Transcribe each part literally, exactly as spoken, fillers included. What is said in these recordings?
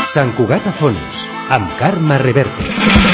Sant Cugat a fons, amb Carme Reverte.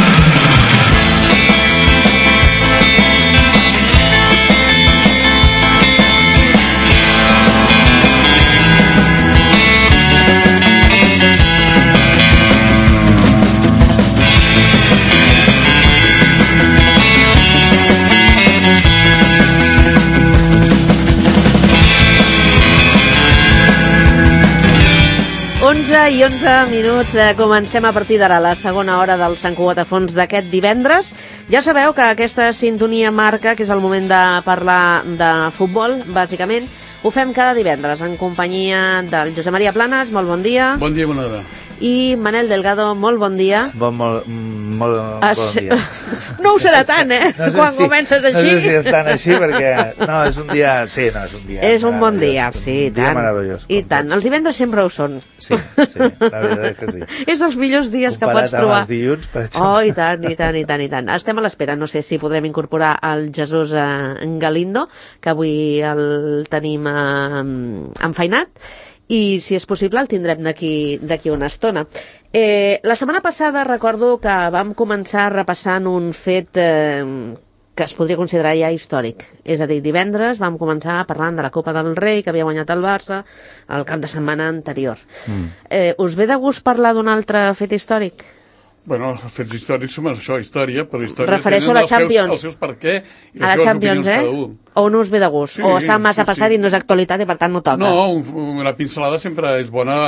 onze i onze minuts, eh, comencem a partir d'ara la segona hora del Sant Cugat a fons d'aquest divendres. Ja sabeu que aquesta sintonia marca que és el moment de parlar de futbol, bàsicament. Ho fem cada divendres en companyia del Josep Maria Planas, molt bon dia. Bon dia, bona hora. I Manel Delgado, molt bon dia. Bon, molt, molt As... bon dia. No ho serà tant, eh? No sé Quan si, comences així. No sé si és tan així, perquè... No, és un dia... Sí, no, és un dia... És un bon dia, sí, i un dia tant. meravellós. I tant. Els divendres sempre ho són. Sí, sí, la veritat és que sí. És els millors dies Comparat que pots trobar. amb els dilluns, per exemple. Oh, i tant, i tant, i tant, i tant. Estem a l'espera, no sé si podrem incorporar el Jesús eh, Galindo, que avui el tenim eh, enfeinat, i si és possible el tindrem d'aquí d'aquí una estona. Eh, la setmana passada recordo que vam començar repassant un fet eh, que es podria considerar ja històric. És a dir, divendres vam començar parlant de la Copa del Rei que havia guanyat el Barça el cap de setmana anterior. Mm. Eh, us ve de gust parlar d'un altre fet històric? Bueno, els fets històrics són això, història, però història refereixo tenen a la Champions. Els seus, els seus per què i les a la seves Champions, opinions eh? cada un. O no us ve de gust? Sí, o està massa sí, passat sí. i no és actualitat i per tant no toca? No, un, una pincelada sempre és bona,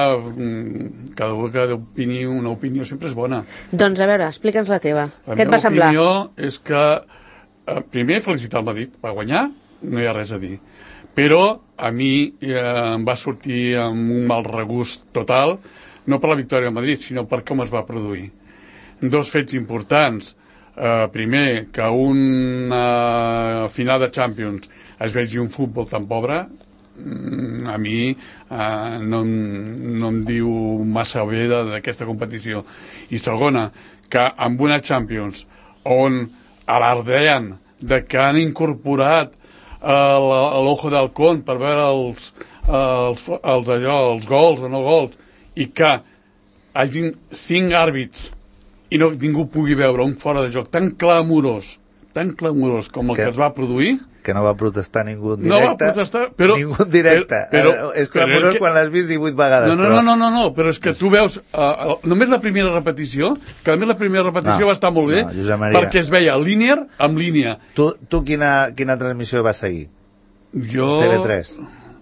cada un que opini, una opinió sempre és bona. Doncs a veure, explica'ns la teva. La Què et va semblar? La meva opinió és que, eh, primer, felicitar el Madrid. Va guanyar, no hi ha res a dir. Però a mi eh, em va sortir amb un mal regust total, no per la victòria del Madrid, sinó per com es va produir. Dos fets importants. Uh, primer, que una uh, final de Champions es vegi un futbol tan pobre, mm, a mi uh, no, no em diu massa bé d'aquesta competició. I segona, que amb una Champions on alardean de que han incorporat uh, l'ojo del con per veure els, els, els, allò, els gols o no gols, i que hagin cinc àrbits i no, ningú pugui veure un fora de joc tan clamorós, tan clamorós com el que, que es va produir... Que no va protestar ningú en directe. No va protestar, però... Ningú en directe. Però, però, és clamorós que... quan l'has vist divuit vegades. No, no, però... no, no, no, no, però és que tu veus... Uh, només la primera repetició, que a més la primera repetició no, va estar molt bé, no, perquè es veia línia amb línia. Tu, tu quina, quina transmissió vas seguir? Jo... T V tres.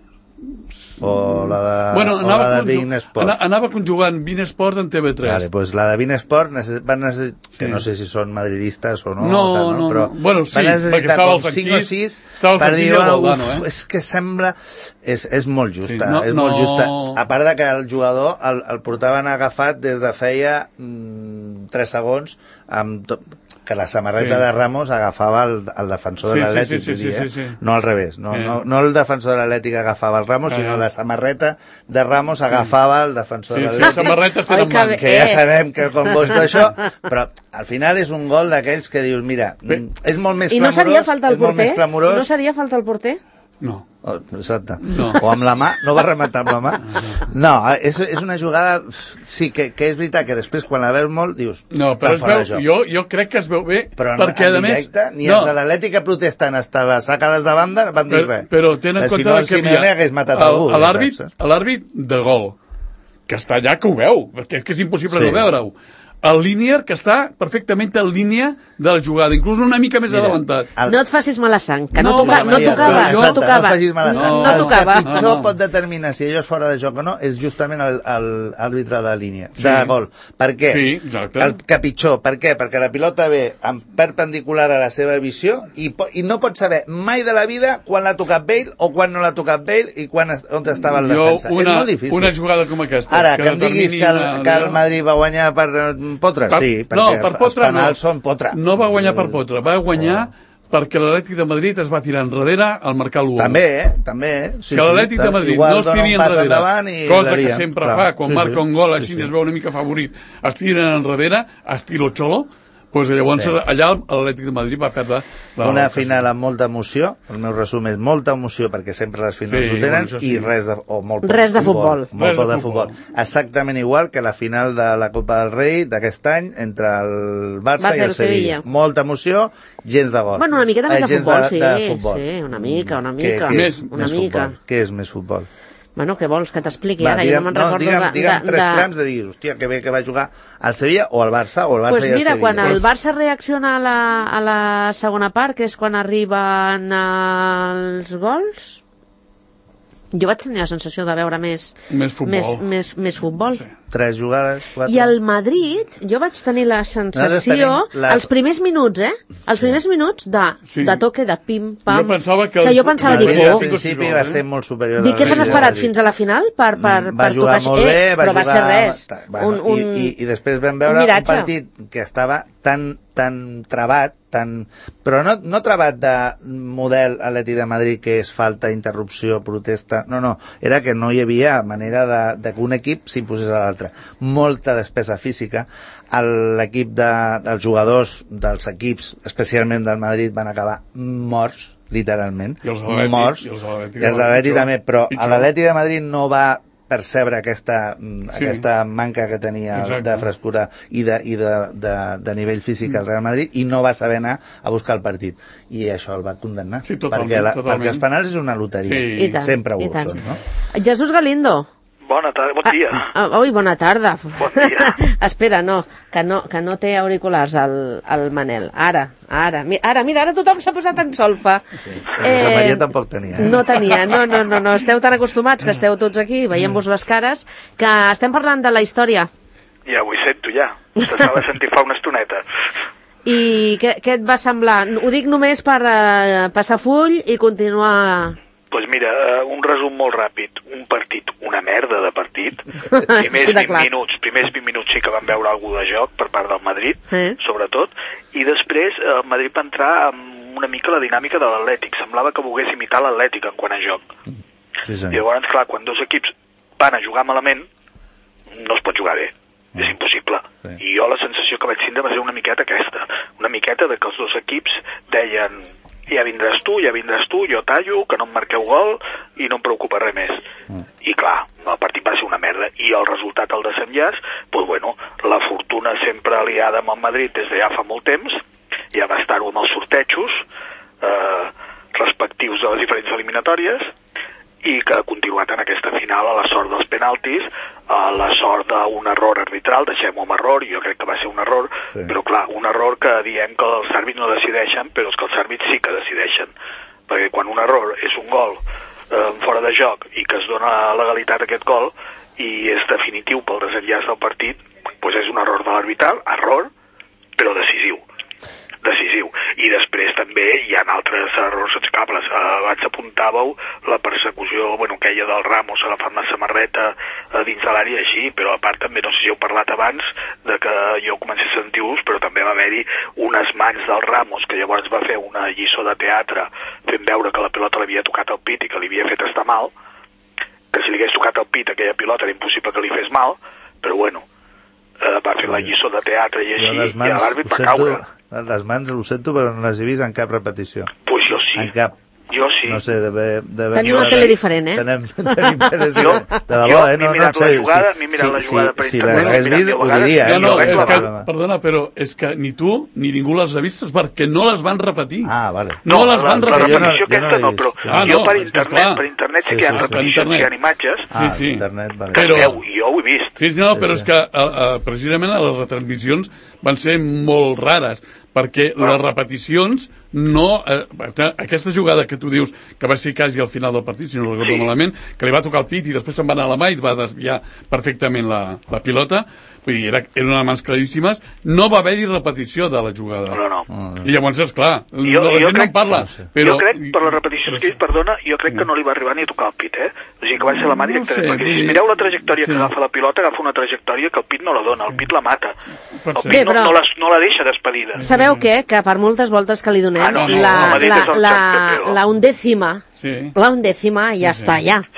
O la de, bueno, o la de Bein Sport. Anava conjugant Bein Sport en T V tres. Vale, pues la de Bein Sport necess... van necessitar, sí. Que no sé si són madridistes o no, no, tal, no? no, però bueno, sí, van necessitar com cinc o sis per dir, Valdano, eh? és que sembla... És, és molt justa, sí, no, és no... molt justa. A part de que el jugador el, el portaven agafat des de feia mm, tres segons amb tot... que la samarreta sí. de Ramos agafava el, el defensor sí, de l'Atlètic, sí, sí, sí, sí, sí. no al revés, no, eh. no, no el defensor de l'Atlètic agafava el Ramos, eh. sinó la samarreta de Ramos agafava sí. el defensor sí, de l'Atlètic. Sí, samarretes tenen que, mans. Que ja sabem que com vols d'això, però al final és un gol d'aquells que dius, mira, Bé. és molt més I clamorós. no seria falta el porter? I no seria falta el porter? No. Oh, exacte. No. O amb la mà, no va rematar amb la mà. No, és, és una jugada, sí, que, que és veritat que després quan la veus molt dius... No, però es veu, jo, jo crec que es veu bé, però perquè no, a més... Directe, ni no. els de l'Atlètica protestant hasta les sacades de banda van dir però, res. Però tenen en compte si no, que Simeone hagués matat el, algú. L'àrbit de gol, que està allà que ho veu, perquè és que és impossible sí. no veure-ho. El línier que està perfectament en línia de la jugada, inclús una mica més Mira, adelantat. El... No et facis mala sang, que no, no, toca, no tocava, no, no tocava. No facis mala sang. No, no tocava. El que pitjor no, no. pot determinar si allò és fora de joc o no és justament l'àrbitre de línia, sí. de gol. Per què? Sí, exacte. El que pitjor, per què? Perquè la pilota ve en perpendicular a la seva visió i, i no pot saber mai de la vida quan l'ha tocat Bale o quan no l'ha tocat Bale i quan, on estava el defensa. Una, és molt difícil. Una jugada com aquesta. Ara, que, que em diguis que el, que el Madrid va guanyar per Potre, per, sí, perquè no, per Potre, els penals no. són Potre. No va guanyar per Potre, va guanyar oh. perquè l'Atlètic de Madrid es va tirar enrere al marcar l'u u. També, eh? També, eh? Sí, si l'Atlètic de Madrid no es tiri enrere, cosa que sempre clar. fa, quan sí, marca sí. un gol així sí, sí. es veu una mica favorit, es tiren enrere, estilo Xolo, Pues llavors Sí. allà l'Atlètic de Madrid va perdre la, Una la final amb molta emoció, el meu resum és molta emoció perquè sempre les finals Sí, ho tenen, bueno, això sí. i res de, o molt poc Res de futbol. Molt Res poc de de futbol. Exactament igual que la final de la Copa del Rei d'aquest any entre el Barça, Barça i el Sevilla. Sevilla. Molta emoció, gens de gol. Bueno, una miqueta més Eh, de gens futbol, sí, de futbol. sí, una mica, una Què- mica. què Més- és una més mica. futbol? Què és més futbol? Bueno, què vols que t'expliqui Va, ara? digue'm, jo no me'n no, recordo digue'm, de... digue'm de, tres de... trams de dir, hòstia, que bé que va jugar al Sevilla o al Barça o al Barça Pues i al mira, Sevilla. quan el Pues- Barça reacciona a la, a la segona part, que és quan arriben els gols, jo vaig tenir la sensació de veure més, Més futbol. més, més, més futbol. Sí. Tres jugades, quatre... I el Madrid, jo vaig tenir la sensació, tenim la- els primers minuts, eh? Els primers minuts de, Sí. de toque, de pim-pam, Jo pensava que que el- jo pensava, el dic, Madrid al oh, Madrid- principi va ser molt superior. dic que s'han al esperat Madrid. fins a la final per, per, va per jugar tocar... molt bé, eh, va però va jugar... ser res. Bueno, un, un... I, i, I després vam veure un un, miratge. partit que estava tan, tan trabat, tan... però no, no trabat de model Atleti de Madrid, que és falta, interrupció, protesta... No, no, era que no hi havia manera de, de que un equip s'imposés a l'altre. Molta despesa física. El- L'equip de, dels jugadors dels equips, especialment del Madrid, van acabar morts, literalment. I els de l'Atlètic- morts. i els de l'Atlètic I els de l'Atlètic pitjor, també, però pitjor. l'Atlètic de Madrid no va percebre aquesta, mm, Sí. aquesta manca que tenia Exacte. de frescura i de, i de, de, de nivell físic al Real Madrid, i no va saber anar a buscar el partit, i això el va condemnar. Sí, totalment, perquè, la, totalment. perquè els penals és una loteria, Sí. I tant, sempre ho i tant. són, no? Jesús Galindo. Bona tarda, bon dia. Ah, ah, ui, bona tarda. Bon dia. Espera, no que, no, que no té auriculars el, el Manel. Ara, ara, mi, ara, mira, ara tothom s'ha posat en solfa. Sí. Eh, Maria tampoc tenia. Eh? No tenia, no, no, no, no, esteu tan acostumats que esteu tots aquí, veient-vos les cares, que estem parlant de la història. Ja ho hi sento, ja. T'estava sentir fa una estoneta. I què, què et va semblar? Ho dic només per uh, passar full i continuar... Doncs pues mira, uh, un resum molt ràpid. Un partit, una merda de partit. Primers Sí, de vint clar. minuts, primers vint minuts sí que van veure alguna de joc per part del Madrid, Eh? sobretot, i després eh, el Madrid va entrar amb una mica la dinàmica de l'Atlètic. Semblava que volgués imitar l'Atlètic en quant a joc. Sí, I senyor. llavors, clar, quan dos equips van a jugar malament, no es pot jugar bé. És impossible. Sí. I jo la sensació que vaig tindre va ser una miqueta aquesta. Una miqueta de que els dos equips deien ja vindràs tu, ja vindràs tu, jo tallo, que no em marqueu gol i no em preocupa res més. I clar, el partit va ser una merda. I el resultat, el desenllaç, doncs bueno, la fortuna sempre aliada amb el Madrid des de ja fa molt temps, ja va estar-ho amb els sortejos eh, respectius de les diferents eliminatòries, i que ha continuat en aquesta final a la sort dels penaltis, a la sort d'un error arbitral, deixem-ho amb error, jo crec que va ser un error, Sí. però clar, un error que diem que els àrbits no decideixen, però és que els àrbits sí que decideixen, perquè quan un error és un gol eh, fora de joc i que es dona legalitat a aquest gol i és definitiu pel desenllaç del partit, doncs és un error de l'arbitral, error, però decisiu. decisiu. I després també hi ha altres errors excables. Uh, abans apuntàveu la persecució, bueno, aquella del Ramos agafant la samarreta uh, dins de l'àrea així, però a part també, no sé si heu parlat abans, de que jo comencé a sentir ús, però també va haver-hi unes mans del Ramos, que llavors va fer una lliçó de teatre fent veure que la pilota l'havia tocat al pit i que li havia fet estar mal, que si li hagués tocat al pit aquella pilota era impossible que li fes mal, però bueno, uh, va fer la lliçó de teatre i així, i l'àrbit va caure. Les mans ho sento, però no les he vist en cap repetició. Pues jo sí. En cap. Jo sí. No sé, d'haver... Teniu una tele diferent, eh? Tenim, tenim teles Jo, diferents. De debò, jo eh? m'he No, no, mirat en la sèrio, jugada, sí. m'he mirat la Sí, jugada sí, per si internet, l'hagués m'he mirat vist, deu ho vegades. diria, eh? No, no, Jo crec és que que, la- perdona, però és que ni tu ni ningú l'has vist perquè no les van repetir. Ah, vale. No les van la, la repetir. jo no- repetició jo no aquesta l'he no, però vist. Ah, jo no, per és que internet, clar. per internet sí Sí, que hi ha sí, sí, repeticions, internet. hi ha imatges, Ah, sí. internet, vale. que Però- es veu, i jo ho he vist. Sí, no, Sí, però sí. és que uh, uh, precisament a les retransmissions van ser molt rares, perquè les repeticions no... Eh, aquesta jugada que tu dius, que va ser quasi al final del partit, si no recordo Sí. malament, que li va tocar el pit i després se'n va anar a la mà i va desviar perfectament la, la pilota, vull dir, era, eren unes mans claríssimes, no va haver-hi repetició de la jugada. No, no. Ah, I llavors, esclar, Jo- la jo gent no crec- en parla, no sé. però... jo crec, per les repeticions que ell, perdona, jo crec que no li va arribar ni a tocar el pit, eh? O sigui, que va ser la mà No directament, sé, perquè vull si dir- mireu la trajectòria sí. que agafa la pilota, agafa una trajectòria que el pit no la dona, el pit la mata. Pot El ser. pit Bé, no, però- no, la, no la deixa despedida. Sabeu què? Que per moltes voltes que li donem, Ah, no, no, la, el Madrid la, és el la, campió. la undècima, Sí. la undècima ja Sí, sí. està allà. Sí, sí.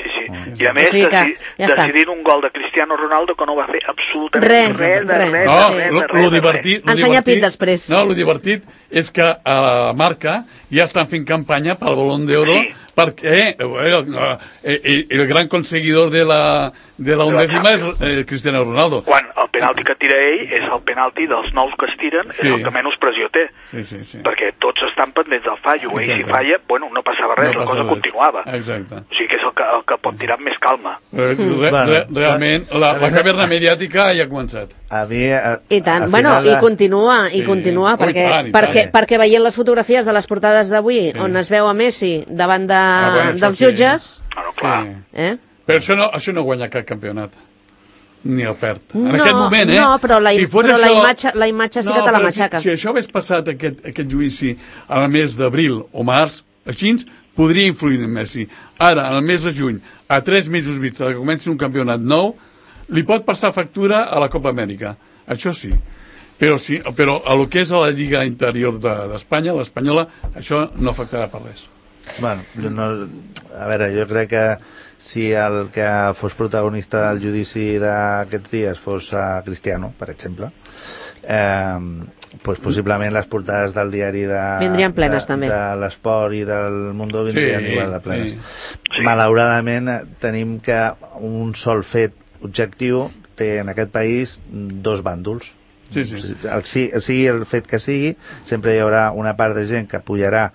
I a més, o sigui que, deci ja decidint un gol de Cristiano Ronaldo que no va fer absolutament res, res, de res. res, No, de res, lo, de lo res, de divertit... lo Ensenya divertit- pit després. No, lo divertit és que a la marca ja estan fent campanya pel Balón de Oro Sí. perquè eh, eh, el gran conseguidor de la, de la undècima és eh, Cristiano Ronaldo. Quan el penalti que tira ell és el penalti dels nous que es tiren, Sí. és el que menys pressió té. Sí, sí, sí. Perquè tots estan pendents del fallo, eh? I si Exacte. falla, bueno, no passava res, No la passa cosa res. continuava. Exacte. O sigui que és el que, el que pot tirar amb més calma. Re, re, Bueno, re, realment, la, la caverna mediàtica ja ha començat. A mi... A, I tant, al bueno, final i de- continua, i Sí. continua, Oh, i perquè, tant, i perquè, tant. perquè veient les fotografies de les portades d'avui, Sí. on es veu a Messi davant de, Ah, bueno, això dels sí. jutges, Ah, no, clar. Sí. eh? Però això no, això no guanya cap campionat. Ni el perd. En No, aquest moment, eh? no, però la im- fos però la imatge- la imatge sí que te la però matxaca. Si, si això hagués passat, aquest, aquest judici, al mes d'abril o març, així, podria influir en Messi. Ara, en el mes de juny, a tres mesos vista que comenci un campionat nou, li pot passar factura a la Copa Amèrica. Això sí. Però, sí, però a lo que és a la Lliga Interior d'Espanya, de, l'espanyola, això no afectarà per res. Bueno, jo no, a veure, jo crec que si el que fos protagonista del judici d'aquests dies fos uh, Cristiano, per exemple, eh, pues possiblement les portades del diari de, Vindrien plenes, de, també. de l'esport i del Mundo vindrien Sí, igual de plenes. sí. Sí. Malauradament eh, tenim que un sol fet objectiu té en aquest país dos bàndols. Sí, sí. El, si- sigui el fet que sigui, sempre hi haurà una part de gent que pujarà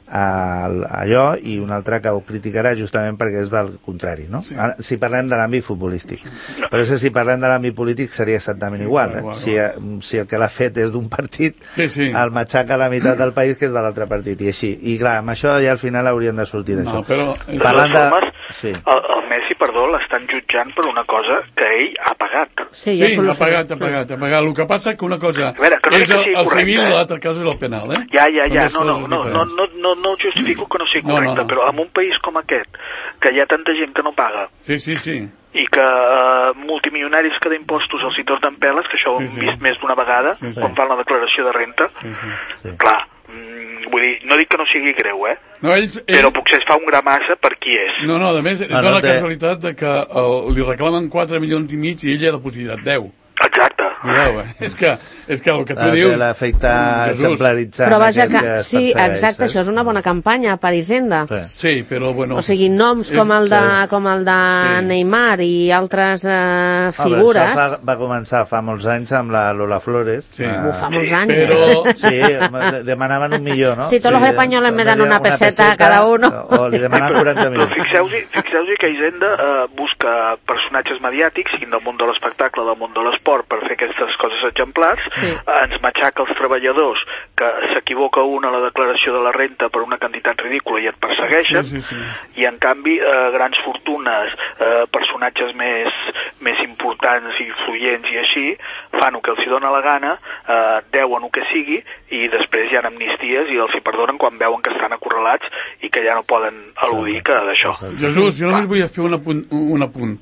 a, a allò i una altra que ho criticarà justament perquè és del contrari, no? Sí. Ara, si parlem de l'àmbit futbolístic. Però és que si parlem de l'àmbit polític seria exactament Sí, igual. igual, Eh? Si, eh, si el que l'ha fet és d'un partit, Sí, sí. el matxaca a la meitat del país que és de l'altre partit, i així. I clar, amb això ja al final haurien de sortir d'això. No, però... De Parlant totes de- formes, sí. el, el Messi, perdó, l'estan jutjant per una cosa que ell ha pagat. Sí, Sí, ja ha solucionat. pagat, ha pagat, ha pagat. El que passa que una cosa A veure, que no és dic que el, sigui el correcte, civil eh? i l'altra cosa és el penal, eh? Ja, ja, ja, Són no, dues no, coses no, no, diferents. no, no, no justifico que no sigui No, no, correcte, no. però en un país com aquest, que hi ha tanta gent que no paga, Sí, sí, sí. i que uh, multimilionaris que d'impostos els hi tornen peles, que això ho Sí, hem sí. vist més d'una vegada, Sí, sí. quan fan la declaració de renta, sí, sí. Sí. clar, mm, vull dir, no dic que no sigui greu, eh? No, ells, ells, Però potser es fa un gra massa per qui és. No, no, a més, Ah, dona no la té- casualitat de que el, li reclamen quatre milions i mig i ella ha depositat deu. Exacte. Cuidao, eh? És que, és que el que tu Ah, té dius... l'efecte Jesús. exemplaritzant. Però vaja aquest que, es sí, persegueix, exacte, eh? això és una bona campanya per Hisenda. Sí. Sí, però bueno... O sigui, noms és- com el de, sí. com el de Sí. Neymar i altres eh, Ah, però figures... això fa, va començar fa molts anys amb la Lola Flores. Sí. Ah, Uf, fa molts Sí, anys. però- eh? Sí, de- demanaven un millor, no? Sí, todos los españoles me dan una peseta cada uno. O li demanen quaranta Però milions. fixeu-vos fixeu que Hisenda eh, busca personatges mediàtics, siguin del món de l'espectacle, del món de l'esport, per fer aquestes coses exemplars. Sí. Eh, ens matxaca els treballadors, que s'equivoca un a la declaració de la renta per una quantitat ridícula i et persegueixen, Sí, sí, sí. i en canvi eh, grans fortunes, eh, personatges més, més importants i influents i així, fan el que els hi dona la gana, eh, deuen el que sigui, i després hi ha amnisties i els hi perdonen quan veuen que estan acorralats i que ja no poden al·ludir que d'això. Jesús, jo només vull fer un apunt. Un apunt.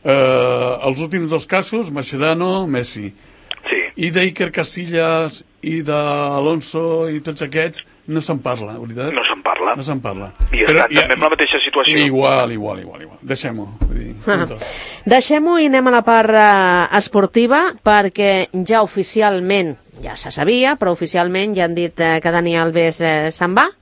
Eh, els últims dos casos, Mascherano, Messi. Sí. I d'Iker Casillas i d'Alonso i tots aquests no se'n parla, veritat? No se'n parla. No se'n parla. I estan també en la mateixa situació. Igual, igual, igual. igual. Deixem-ho. vull dir, Ah. tot. Deixem-ho i anem a la part eh, esportiva, perquè ja oficialment, ja se sabia, però oficialment ja han dit eh, que Dani Alves eh, se'n va,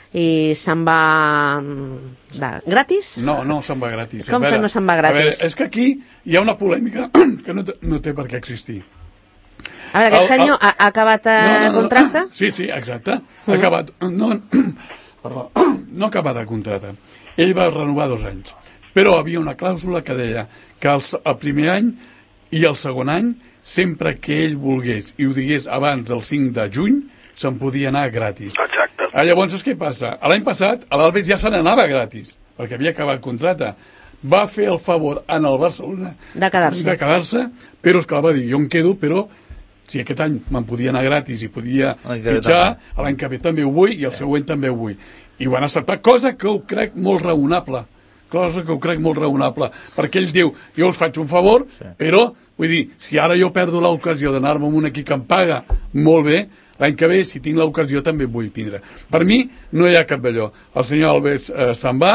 i se'n va mm, de, gratis? No, no se'n va gratis. Com A veure, que no se'n va gratis? A veure, és que aquí hi ha una polèmica que no, té- no té per què existir. A veure, aquest El- el- senyor ha, ha acabat eh, contracte? Sí, sí, exacte. Ha acabat... No, perdó, no ha acabat el contracte. Ell va renovar dos anys. Però havia una clàusula que deia que el, s- el primer any i el segon any, sempre que ell volgués i ho digués abans del cinc de juny, se'n podia anar gratis. Exacte. Ah, llavors, què passa? L'any passat, a l'Alves ja se n'anava gratis, perquè havia acabat contracte. Va fer el favor en el Barcelona De quedar-se. de quedar-se, però esclar, va dir, jo em quedo, però si aquest any me'n podia anar gratis i podia L'any que ve fitxar, també. l'any que ve també ho vull i el següent també ho vull. I ho van acceptar, cosa que ho crec molt raonable. Cosa que ho crec molt raonable. Perquè ell diu, jo us faig un favor, Sí. però, vull dir, si ara jo perdo l'ocasió d'anar-me amb un equip que em paga molt bé, l'any que ve, si tinc l'ocasió, també vull tindre. Per mi, no hi ha cap d'allò. El senyor Alves eh, se'n va,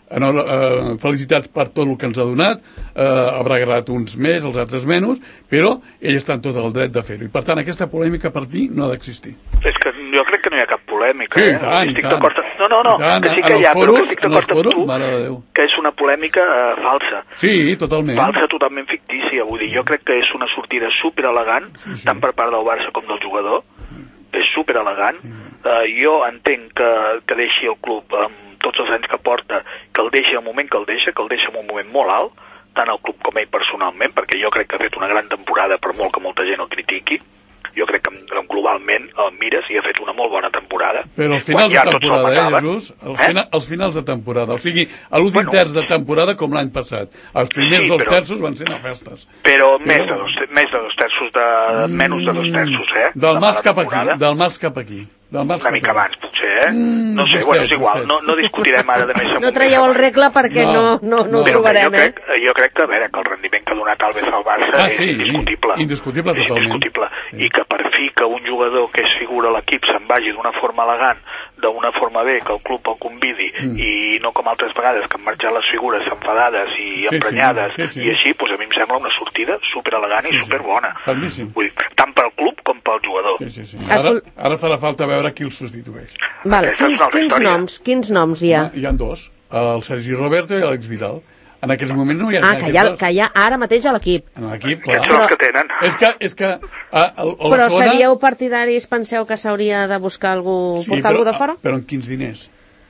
no, eh, felicitats per tot el que ens ha donat, eh, haurà agradat uns més, els altres menys, però ell està en tot el dret de fer-ho. I per tant, aquesta polèmica per mi no ha d'existir. És que jo crec que no hi ha cap polèmica. Sí, eh? i tant, i estic tant. d'acord... No, no, no, tant, que sí que hi ha, foros, però que estic d'acord amb tu, mare de Déu. que és una polèmica eh, falsa. Sí, totalment. Falsa, totalment fictícia. Vull dir, jo crec que és una sortida superelegant, sí, sí. tant per part del Barça com del jugador. És superelegant. Uh, jo entenc que, que deixi el club amb tots els anys que porta, que el deixi al moment que el deixa, que el deixa en un moment molt alt, tant el club com ell personalment, perquè jo crec que ha fet una gran temporada, per molt que molta gent el critiqui. Jo crec que globalment el mires i ha fet una molt bona temporada. Però als finals de temporada, eh, Jesús? Als, eh? Fina, als finals de temporada. O sigui, a l'últim bueno, terç de temporada com l'any passat. Els primers sí, dos però, terços van ser a festes. Però, però més, però... de dos, més de dos terços, de, mm, menys de dos terços, eh? Del març cap aquí, del març cap aquí. Del març una mica abans, potser, eh? Mm, no sé, vostè, bueno, és igual, no, no discutirem ara de més. No traieu el regle perquè no, no, no, no ho trobarem, jo crec, eh? Jo crec que, a veure, que el rendiment que ha donat Alves al Barça ah, és sí, indiscutible. Indiscutible, és totalment. Indiscutible. Sí. I que per fi que un jugador que és figura a l'equip se'n vagi d'una forma elegant, d'una forma bé, que el club el convidi, mm. i no com altres vegades que han marxat les figures enfadades i sí, emprenyades, sí, sí, sí. i així, doncs a mi em sembla una sortida superelegant sí, i superbona. Sí. Vull dir, tant pel club com pel jugador. Sí, sí, sí. Ara, ara farà falta veure qui el substitueix. Vale. Quins, quins, noms, quins noms hi ha? Hi ha dos, el Sergi Roberto i l'Àlex Vidal. En aquests moments no hi ha... Ah, que hi ha, que hi ha ara mateix a l'equip. En l'equip, clar. Aquests són els que tenen. És que... És que a, a, a però zona... seríeu partidaris, penseu que s'hauria de buscar algú, sí, portar però, algú de fora? Però amb quins diners?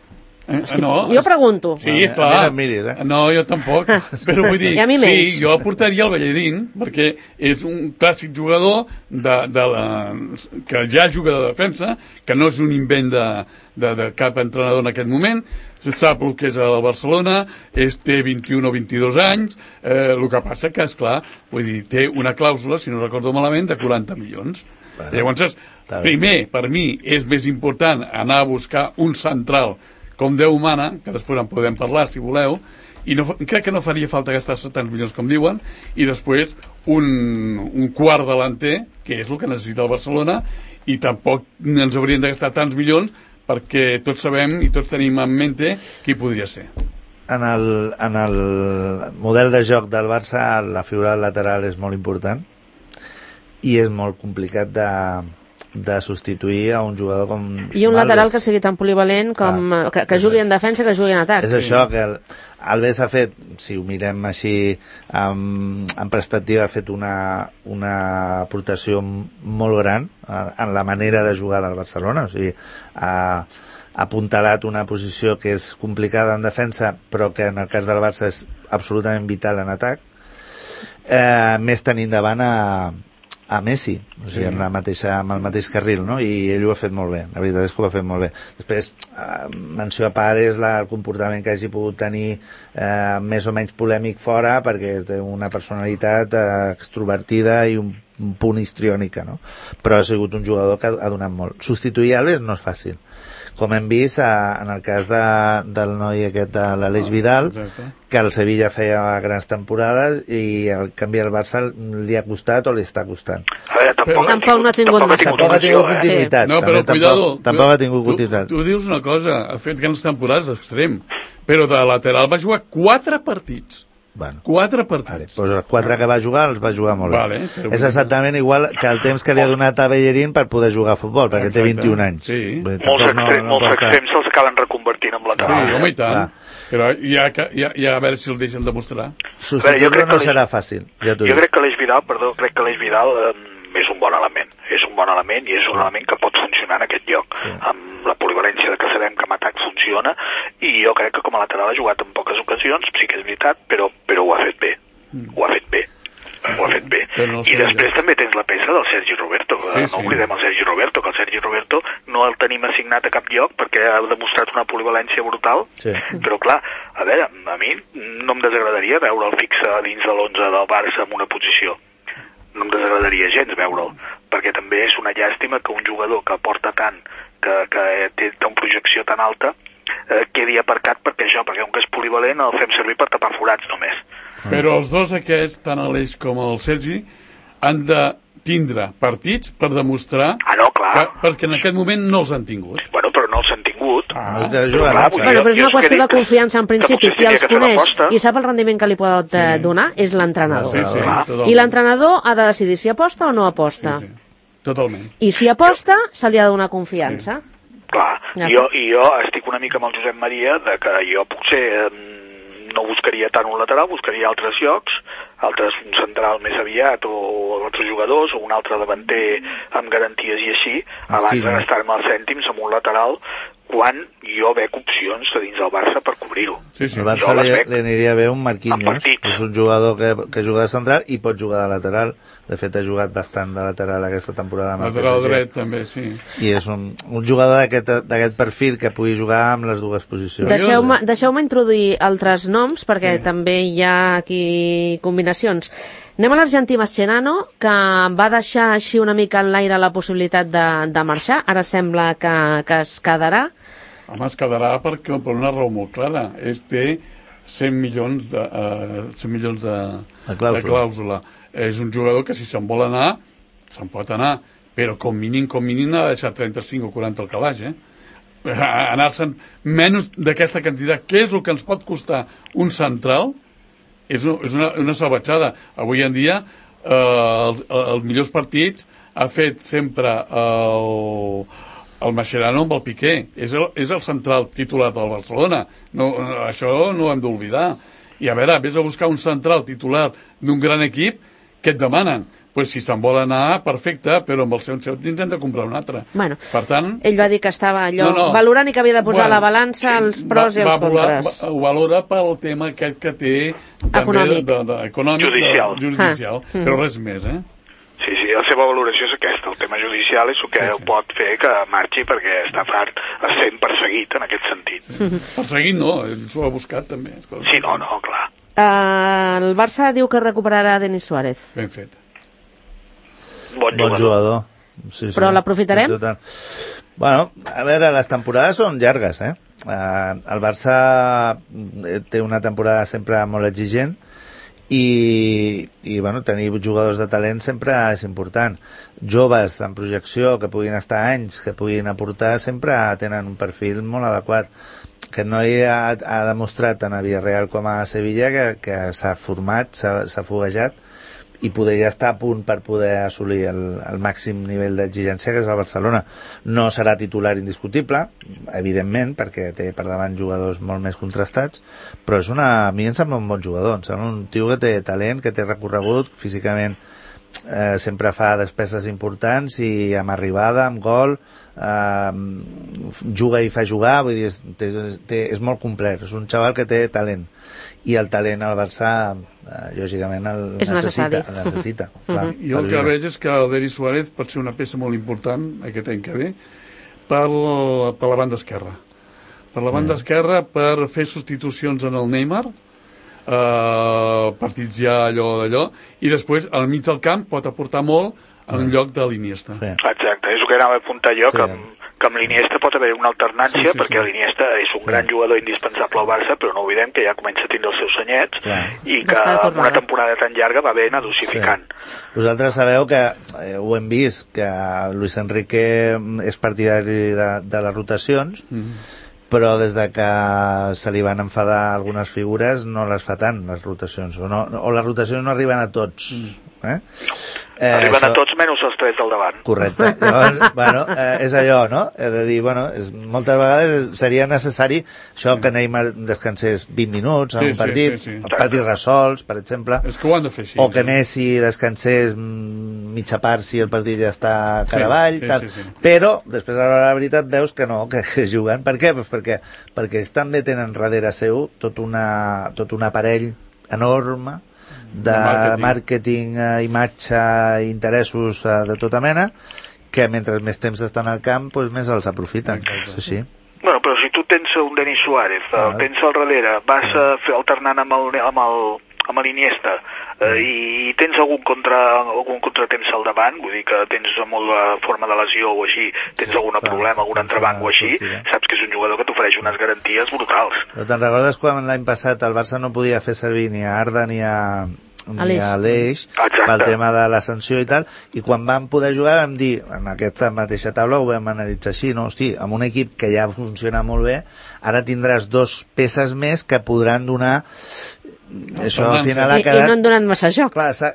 Eh? Hosti, no, jo pregunto. Sí, és clar. No, miris, eh? No, jo tampoc. Però vull dir, sí, jo portaria el Ballerín, perquè és un clàssic jugador de, de la, que ja juga de defensa, que no és un invent de, de, de cap entrenador en aquest moment, sap el que és el Barcelona, és, té vint-i-un o vint-i-dos anys, eh, el que passa que, esclar, vull dir, té una clàusula, si no recordo malament, de quaranta milions. Bueno, llavors, primer, per mi, és més important anar a buscar un central com Déu mana, que després en podem parlar, si voleu, i no, crec que no faria falta gastar tants milions com diuen, i després un, un quart delanter, que és el que necessita el Barcelona, i tampoc ens haurien de gastar tants milions perquè tots sabem i tots tenim en mente qui podria ser. En el, en el model de joc del Barça la figura lateral és molt important i és molt complicat de, de substituir a un jugador com i un Alves. Lateral que sigui tan polivalent com, ah, que, que jugui en defensa que jugui en atac. És això, que el, Alves ha fet, si ho mirem així en, en perspectiva, ha fet una, una aportació molt gran en la manera de jugar del Barcelona, o sigui, ha apuntalat una posició que és complicada en defensa però que en el cas del Barça és absolutament vital en atac, eh, més tenint davant a a Messi, o sigui, sí. en la mateixa, amb el mateix carril, no? I ell ho ha fet molt bé, la veritat és que ho ha fet molt bé. Després, eh, menció a part és la, el comportament que hagi pogut tenir eh, més o menys polèmic fora, perquè té una personalitat eh, extrovertida i un, un punt histriònica, no? Però ha sigut un jugador que ha, ha donat molt. Substituir Alves no és fàcil. Com hem vist a, en el cas de, del noi aquest de l'Aleix Vidal, oh, que el Sevilla feia grans temporades i el canvi al Barça li ha costat o li està costant. A veure, tampoc, però, tampoc no ha tingut massa. Tampoc ha tingut continuïtat. No, però també, cuidado. Tampoc, tampoc ha tingut continuïtat. Tu, tu dius una cosa, ha fet grans temporades d'extrem, però de lateral va jugar quatre partits. Bueno, quatre partits. Vale, doncs els quatre que va jugar els va jugar molt bé. Vale, és exactament igual que el temps que li ha donat a Bellerín per poder jugar a futbol, perquè Exacte. té vint-i-un anys. Sí. Dir, molts extrems, no, no molts extrems se'ls acaben reconvertint en lateral. Sí, home, i tant. Ah. Però ja, ja, ja a veure si el deixen demostrar. Substituir no serà fàcil. Ja jo crec que l'Eix Vidal, perdó, crec que l'Eix Vidal eh, és un bon element. És un bon element i és un element que pot funcionar en aquest lloc. Sí. Amb la polivalència que sabem que amb atac funciona, i jo crec que com a lateral ha jugat en poques ocasions, sí que és veritat, però, però ho ha fet bé. Mm. Ho ha fet bé. Ho ha fet bé. No I després també tens la peça del Sergi Roberto. Sí, no sí. oblidem el Sergi Roberto, que el Sergi Roberto no el tenim assignat a cap lloc perquè ha demostrat una polivalència brutal, sí. però clar, a veure, a mi no em desagradaria veure'l fixe dins de l'onze del Barça en una posició. No em desagradaria gens veure'l, perquè també és una llàstima que un jugador que aporta tant, que, que té una projecció tan alta, eh, quedi aparcat perquè això, perquè un que és polivalent el fem servir per tapar forats només. Però els dos aquests, tant l'Eix com el Sergi, han de tindre partits per demostrar ah, no, clar. que, perquè en aquest moment no els han tingut. Bueno, però no els han tingut, Ah, que juguen, clar, no? vull dir, Bueno, però és jo una és que qüestió de dic confiança en principi. que potser Qui els s'hauria de fer coneix l'aposta. i sap el rendiment que li pot eh, donar és l'entrenador. Sí, sí, Clar. totalment. I l'entrenador ha de decidir si aposta o no aposta. Sí, sí. Totalment. I si aposta, se li ha de donar confiança. Clar, Ja jo, està. i jo estic una mica amb el Josep Maria de que jo potser eh, no buscaria tant un lateral, buscaria altres llocs, altres, un central més aviat o altres jugadors o un altre davanter amb garanties i així, abans de gastar-me els cèntims amb un lateral quan jo veig opcions a dins del Barça per cobrir-ho. Sí, sí. Al Barça Jo les li, veig li aniria bé un en Marquinhos, partits. que és un jugador que, que juga de central i pot jugar de lateral. De fet, ha jugat bastant de lateral aquesta temporada amb el Lateral P S G. dret, també, sí. I és un, un jugador d'aquest d'aquest perfil que pugui jugar amb les dues posicions. Deixeu-me deixeu-me introduir altres noms, perquè Sí. també hi ha aquí combinacions. Anem a l'argentí Mascherano, que va deixar així una mica en l'aire la possibilitat de, de marxar. Ara sembla que, que es quedarà. Home, es quedarà perquè, per una raó molt clara. És té cent milions de, uh, cent milions de, De clàusula. de clàusula. És un jugador que si se'n vol anar, se'n pot anar, però com mínim, com mínim ha de deixar trenta-cinc o quaranta al calaix, eh? Anar-se'n menys d'aquesta quantitat, que és el que ens pot costar un central, és, una, és una, una salvatjada. Avui en dia, eh, els, els millors partits ha fet sempre el, el Mascherano amb el Piqué. És el, és el central titular del Barcelona. No, això no ho hem d'oblidar. I a veure, vés a buscar un central titular d'un gran equip, què et demanen? Pues si se'n vol anar, perfecte, però amb el seu seu tindrem de comprar un altre. Bueno, per tant, ell va dir que estava allò No, no. valorant i que havia de posar bueno, a la balança els pros va, i els va volar- contres. Va, ho valora pel tema aquest que té també Econòmic. De, de, econòmic Judicial. De, judicial Ah. però res més, eh? Sí, sí, la seva valoració és aquesta. El tema judicial és el que Sí, sí. pot fer que marxi perquè està fart sent perseguit en aquest sentit. Sí, Perseguint no, ell s'ho ha buscat també. Escolta. sí no, no, clar. Uh, el Barça diu que recuperarà Denis Suárez. Ben fet. Bon, Bon jugador. Sí, sí. Però l'aprofitarem? Total. Bueno, a veure, les temporades són llargues, eh? Uh, el Barça té una temporada sempre molt exigent i, i bueno, tenir jugadors de talent sempre és important. Joves en projecció que puguin estar anys, que puguin aportar, sempre tenen un perfil molt adequat. Que no hi ha, ha demostrat tant a Villarreal com a Sevilla que, que s'ha format, s'ha foguejat i podria estar a punt per poder assolir el, el màxim nivell d'exigència que és el Barcelona. No serà titular indiscutible, evidentment, perquè té per davant jugadors molt més contrastats, però és una, a mi em sembla un bon jugador, em sembla un tio que té talent, que té recorregut, físicament eh, sempre fa despeses importants i amb arribada, amb gol, eh, juga i fa jugar, vull dir, és, té, té, és molt complet, és un xaval que té talent. I el talent al Barça, eh, lògicament, el És necessita. necessari. El necessita clar, Jo el que veig és que el Denis Suárez pot ser una peça molt important aquest any que ve per, per la banda esquerra. Per la banda esquerra per fer substitucions en el Neymar, eh, partits ja allò d'allò, i després al mig del camp pot aportar molt en lloc de l'Iniesta. Sí. Exacte, és el que anava a apuntar jo, Sí. que, amb, que amb l'Iniesta pot haver una alternància, Sí, sí, perquè sí. l'Iniesta és un gran jugador indispensable al Barça, però no oblidem que ja comença a tindre els seus senyets Clar. i que Està de amb tornada. una temporada tan llarga va bé anar dosificant. Vosaltres sabeu que, eh, ho hem vist, que Luis Enrique és partidari de, de les rotacions, Mm. però des de que se li van enfadar algunes figures no les fa tant, les rotacions, o, no, o les rotacions no arriben a tots. Eh? Eh, Arriben això- a tots menys els tres del davant. Correcte. Llavors, bueno, eh, és allò, no? He de dir, bueno, és, moltes vegades seria necessari això que Neymar descansés vint minuts en Sí, un sí, partit, sí, sí. partits resolts, per exemple, És que ho han de fer així. o que sí. Messi descansés mm, mitja part si el partit ja està cara avall, sí, tal. sí, sí. Però després a la veritat veus que no, que, que juguen. Per què? Pues perquè, perquè ells també tenen darrere seu tot, una, tot un aparell enorme de De màrqueting. màrqueting, eh, imatge, interessos eh, de tota mena, que mentre més temps estan al camp, doncs més els aprofiten. Exacte. Sí, sí. Bueno, però si tu tens un Denis Suárez, Ah. el tens al darrere, vas a fer alternant amb el, amb el, amb l'Iniesta, eh, i tens algun, contra, algun contratemps al davant, vull dir que tens molt de forma de lesió o així, tens algun Clar, problema, algun tens entrebanc una o així, sortida. saps que és un jugador que t'ofereix unes garanties brutals. Però te'n recordes quan l'any passat el Barça no podia fer servir ni a Arda ni a, ni a l'Eix pel tema de la sanció i tal, i quan vam poder jugar vam dir, en aquesta mateixa taula ho vam analitzar així, no? Hosti, amb un equip que ja funciona molt bé, ara tindràs dos peces més que podran donar això al final ha I, quedat... i no han donat massa joc. Clar, s'ha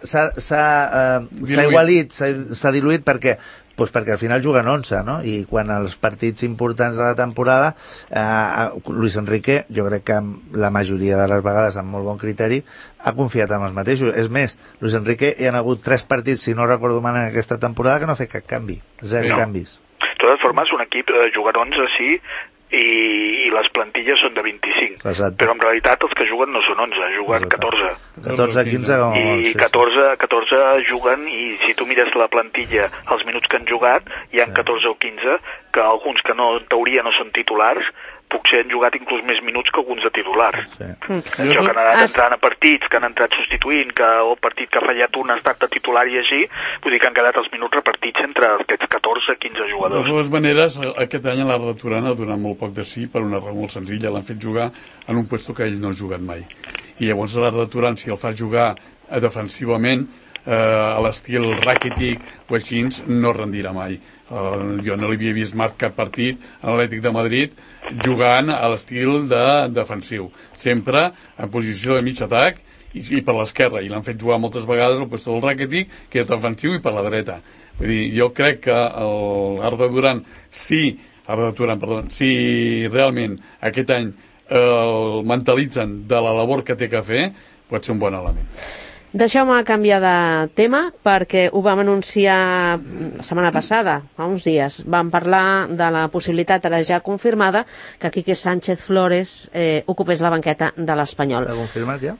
uh, igualit, s'ha diluït perquè pues perquè al final juguen onze, no? I quan els partits importants de la temporada, eh, Luis Enrique, jo crec que la majoria de les vegades, amb molt bon criteri, ha confiat en els mateixos. És més, Luis Enrique hi ha hagut tres partits, si no recordo mal, en aquesta temporada que no ha fet cap canvi. Zero no. canvis. De totes formes, un equip eh, juguen onze, sí, i, i les plantilles són de vint-i-cinc. Exacte. Però en realitat els que juguen no són onze, juguen catorze. catorze, quinze... Com... I catorze, catorze juguen, i si tu mires la plantilla, els minuts que han jugat, hi ha sí. catorze o quinze, que alguns que no, en teoria no són titulars, potser han jugat inclús més minuts que alguns de titulars. Sí. Mm. Això que han anat entrant a partits, que han entrat substituint, que el partit que ha fallat un ha estat de titular i així, vull dir que han quedat els minuts repartits entre aquests catorze quinze jugadors. De totes maneres, aquest any a l'Arda Turan ha donat molt poc de sí per una raó molt senzilla, l'han fet jugar en un puesto que ell no ha jugat mai. I llavors a l'Arda Turan, si el fas jugar defensivament, eh, a l'estil Rakitic o així, no rendirà mai. Uh, jo no l'havia vist mai cap partit a l'Atlètic de Madrid jugant a l'estil de defensiu, sempre en posició de mig atac i, i per l'esquerra, i l'han fet jugar moltes vegades al lloc del Rakitic, que és defensiu, i per la dreta. Vull dir, jo crec que l'Arda Turan, si, Arda Turan, perdó, si realment aquest any eh, el mentalitzen de la labor que té que fer, pot ser un bon element. Deixeu-me canviar de tema, perquè ho vam anunciar la setmana passada, fa uns dies. Vam parlar de la possibilitat, ara ja confirmada, que Quique Sánchez Flores eh, ocupés la banqueta de l'Espanyol. L'ha confirmat ja?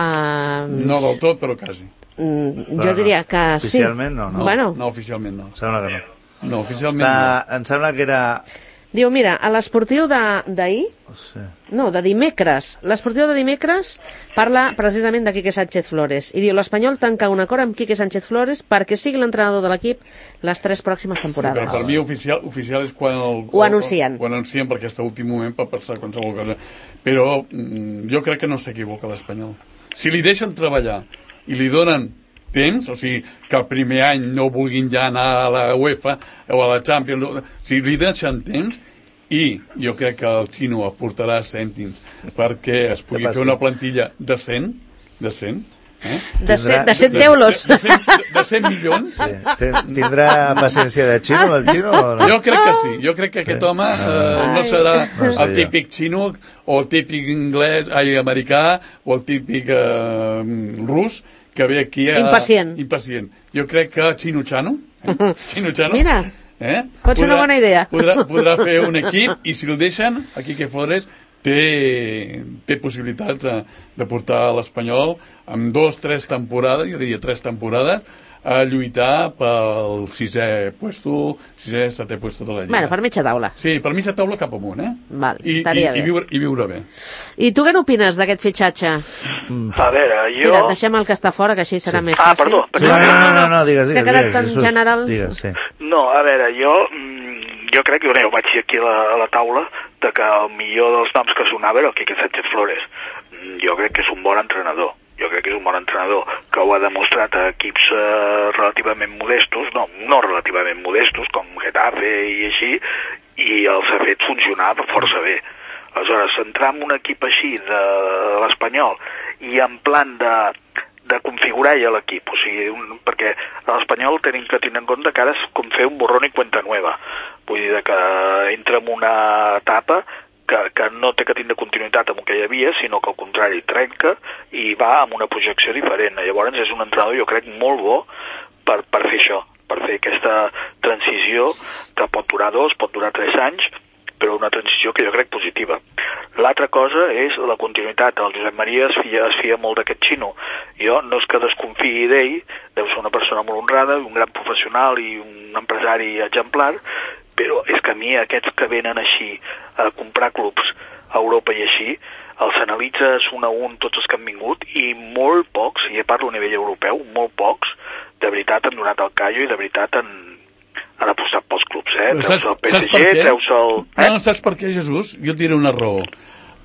Uh, no del tot, però quasi. Mm, jo diria que sí. Oficialment no, no? Bueno, no, oficialment no. Sembla que no. No, oficialment Està, no. Em sembla que era... Diu, mira, a l'esportiu d'ahir, sí. no, de dimecres, l'esportiu de dimecres parla precisament de Quique Sánchez Flores, i diu, l'Espanyol tanca un acord amb Quique Sánchez Flores perquè sigui l'entrenador de l'equip les tres pròximes temporades. Sí, però per mi oficial, oficial és quan el, ho anuncien. Ho anuncien, perquè està últim moment per passar qualsevol cosa. Però mm, jo crec que no s'equivoca l'Espanyol. Si li deixen treballar i li donen temps, o sigui, que el primer any no vulguin ja anar a la UEFA o a la Champions, si li deixen temps, i jo crec que el xino aportarà cèntims perquè es pugui fer una plantilla decent, decent, eh? de, cent, de cent euros de, de, cent, de cent milions sí. Tindrà paciència de xino el xino o no? Jo crec que sí, jo crec que aquest sí. home eh, no serà no sé, el típic xino o el típic anglès, ai, americà o el típic eh, rus que ve aquí a... Impacient. Impacient. Jo crec que Chino Chano, eh? Chino Chano, mira, eh? pot ser una bona idea. Podrà, podrà fer un equip, i si el deixen, aquí que Flores té, té possibilitats de, de portar a l'Espanyol amb dos, tres temporades, jo diria tres temporades, a lluitar pel sisè puesto, sisè, setè puesto de la Lliga. Bueno, per mitja taula. Sí, per mitja taula cap amunt, eh? Val, I, estaria i, bé. I viure, I viure bé. I tu què n'opines d'aquest fitxatge? Mm. A veure, jo... Mira, deixem el que està fora, que així serà sí. més fàcil. Ah, perdó. Sí, no, no, no, no, digues, digues. Que ha quedat digues, tan Jesús, general. Digues, sí. No, a veure, jo... Jo crec que jo vaig dir aquí a la, a la taula de que el millor dels noms que sonava era el Quique Sánchez Flores. Jo crec que és un bon entrenador. Jo crec que és un bon entrenador que ho ha demostrat a equips eh, relativament modestos, no, no relativament modestos, com Getafe i així, i els ha fet funcionar força bé. Aleshores, entrar en un equip així de l'Espanyol i en plan de, de configurar ja l'equip, o sigui, un, perquè a l'Espanyol tenim que tenir en compte que ara és com fer un borrón i cuenta nueva. Vull dir que entra en una etapa que, que no té que tindre continuïtat amb el que hi havia, sinó que al contrari trenca i va amb una projecció diferent. Llavors és un entrenador, jo crec, molt bo per, per fer això, per fer aquesta transició que pot durar dos, pot durar tres anys, però una transició que jo crec positiva. L'altra cosa és la continuïtat. El Josep Maria es fia, es fia molt d'aquest xino. Jo no és que desconfiï d'ell, deu ser una persona molt honrada, un gran professional i un empresari exemplar, però és que a mi aquests que venen així a comprar clubs a Europa i així, els analitzes un a un tots els que han vingut i molt pocs, i parlo a nivell europeu, molt pocs, de veritat han donat el callo i de veritat han, han apostat pels clubs, eh? Treus el P S G, treus el... Eh? No, saps per què, Jesús? Jo et diré una raó.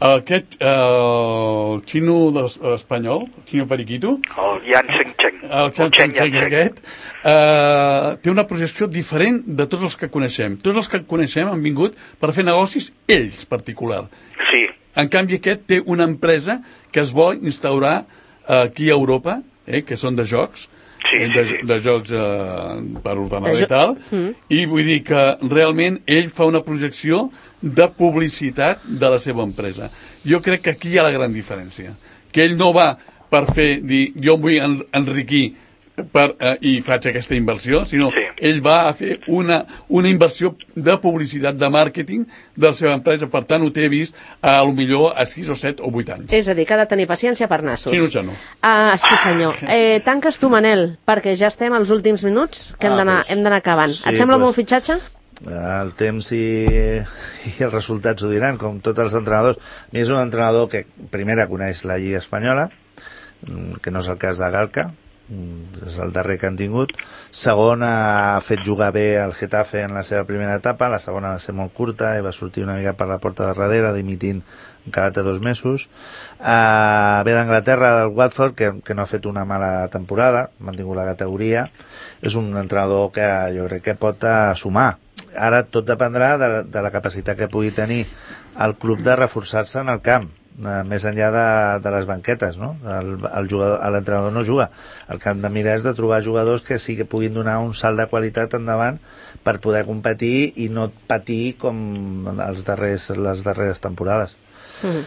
Aquest, eh, el xino des, espanyol, el xino periquito, El Yan Cheng Cheng. el Chen Chen Chen aquest, eh, té una projecció diferent de tots els que coneixem. Tots els que coneixem han vingut per fer negocis ells, particular. Sí. En canvi, aquest té una empresa que es vol instaurar eh, aquí a Europa, eh, que són de jocs, Sí, eh, de, sí, sí. de jocs eh, per ordenador De jo- i tal, Mm. i vull dir que realment ell fa una projecció de publicitat de la seva empresa. Jo crec que aquí hi ha la gran diferència, que ell no va per fer, dir, jo em vull en, enriquir per, eh, i faig aquesta inversió, sinó Sí. ell va a fer una, una inversió de publicitat, de màrqueting de la seva empresa. Per tant, ho té vist a, a lo millor a sis o set o vuit anys. És a dir, que ha de tenir paciència per nassos. Sí, no, ja no. Ah, sí, senyor. Eh, tanques tu, Manel, perquè ja estem als últims minuts, que hem Ah, d'anar doncs, hem d'anar acabant. sí, Et sembla doncs. molt fitxatge? El temps i, i els resultats ho diran, com tots els entrenadors. A mi és un entrenador que, primera, coneix la Lliga Espanyola, mm, que no és el cas de Galca, mm, és el darrer que han tingut. Segon, ha fet jugar bé el Getafe en la seva primera etapa, la segona va ser molt curta i va sortir una mica per la porta de darrere, dimitint encara té dos mesos. Uh, ve d'Anglaterra, del Watford, que, que no ha fet una mala temporada, ha mantingut la categoria. És un entrenador que jo crec que pot uh, sumar. Ara tot dependrà de, de la capacitat que pugui tenir el club de reforçar-se en el camp, uh, més enllà de, de les banquetes, no? El, el jugador, l'entrenador no juga. El que han de mirar és de trobar jugadors que sí que puguin donar un salt de qualitat endavant per poder competir i no patir com els darrers, les darreres temporades. Mm.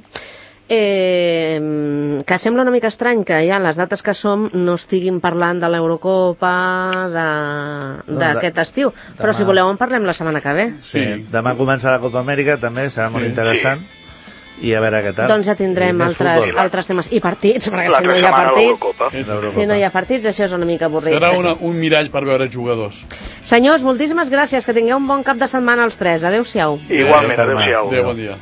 Eh, que sembla una mica estrany que ja les dates que som no estiguin parlant de l'Eurocopa d'aquest de- estiu, però demà- si voleu en parlem la setmana que ve. Sí. Demà comença la Copa Amèrica, també serà Sí. molt interessant. I a veure què tal. Doncs ja tindrem I més altres, futbol. altres temes i partits, perquè si L'altra no hi ha setmana partits l'Eurocopa. L'Eurocopa. si no hi ha partits això és una mica avorrit. Serà una, un mirall per veure jugadors. Senyors, moltíssimes gràcies, que tingueu un bon cap de setmana els tres. Adéu-siau. Igualment, Adéu, Carme. adéu-siau. Adéu, bon dia.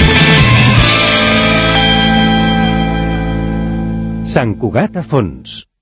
Sant Cugat a fons.